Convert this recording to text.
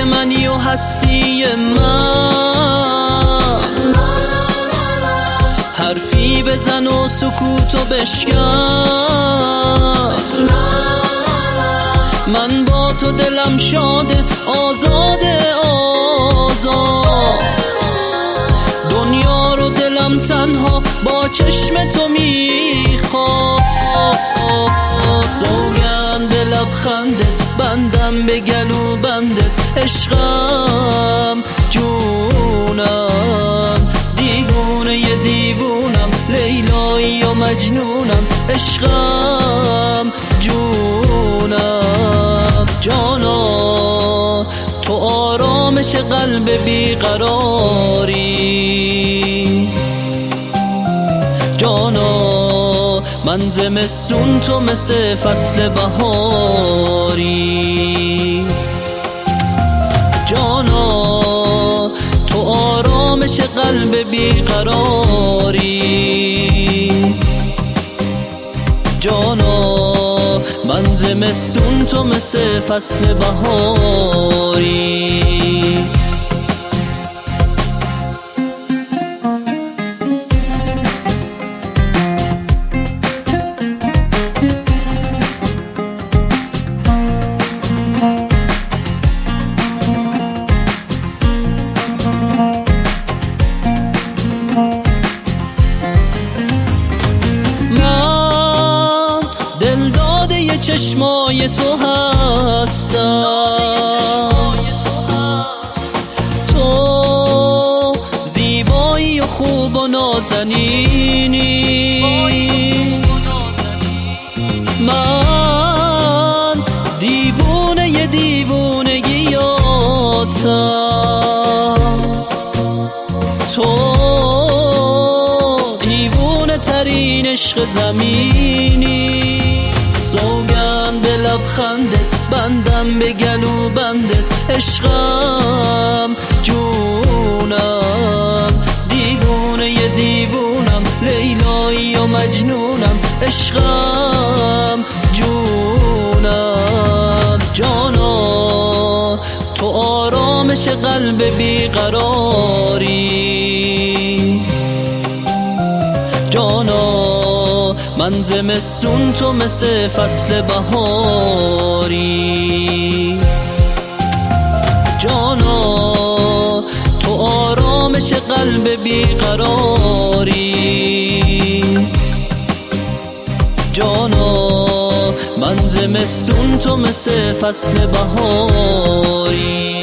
منی و هستی من، حرفی بزن و سکوتو بشکن. من با تو دلم شاده، آزاده آزاد، دنیا رو دلم تنها با چشم تو میخواد. سوگند به لبخندت بندم به گلو بندت، عشقم جونم دیوونه ی دیوونم، لیلایی و مجنونم، عشقم جونم. جانا تو آرامش قلب بیقراری، جانا من زمستون تو مثل فصل بهاری. جانا تو آرامش قلب بیقراری، جانا من زمستون تو مثل فصل بهاری. چشمای تو هستم، تو زیبایی و خوب و نازنینی، من دیوونه ی دیوونگیاتم، تو دیوونه ترین عشق زمینی. سوگند به لبخندت بندم به گلو بندت، عشقم جونم دیوونه ی دیوونم، لیلایی و مجنونم، عشقم جونم. جانا تو آرامش قلب بیقراری، جانا من زمستون تو مثل فصل بهاری. جانا تو آرامش قلب بیقراری، جانا من زمستون تو مثل فصل بهاری.